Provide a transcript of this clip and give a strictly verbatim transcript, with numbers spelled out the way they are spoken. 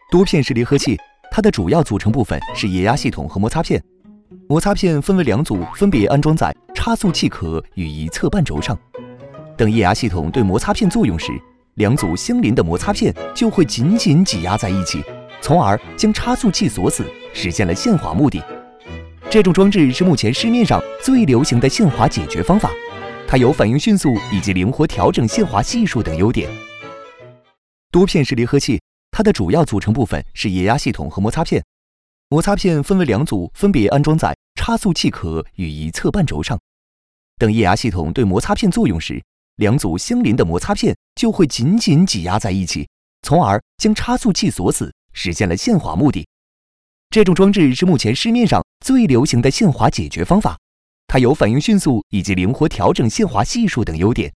多片式离合器，它的主要组成部分是液压系统和摩擦片。摩擦片分为两组，分别安装在差速器壳与一侧半轴上。当液压系统对摩擦片作用时，两组相邻的摩擦片就会紧紧挤压在一起，从而将差速器锁死，实现了限滑目的。这种装置是目前市面上最流行的限滑解决方法，它有反应迅速以及灵活调整限滑系数等优点。多片式离合器，它的主要组成部分是液压系统和摩擦片。摩擦片分为两组，分别安装在差速器壳与一侧半轴上。当液压系统对摩擦片作用时，两组相邻的摩擦片就会紧紧挤压在一起，从而将差速器锁死，实现了限滑目的。这种装置是目前市面上最流行的限滑解决方法，它有反应迅速以及灵活调整限滑系数等优点。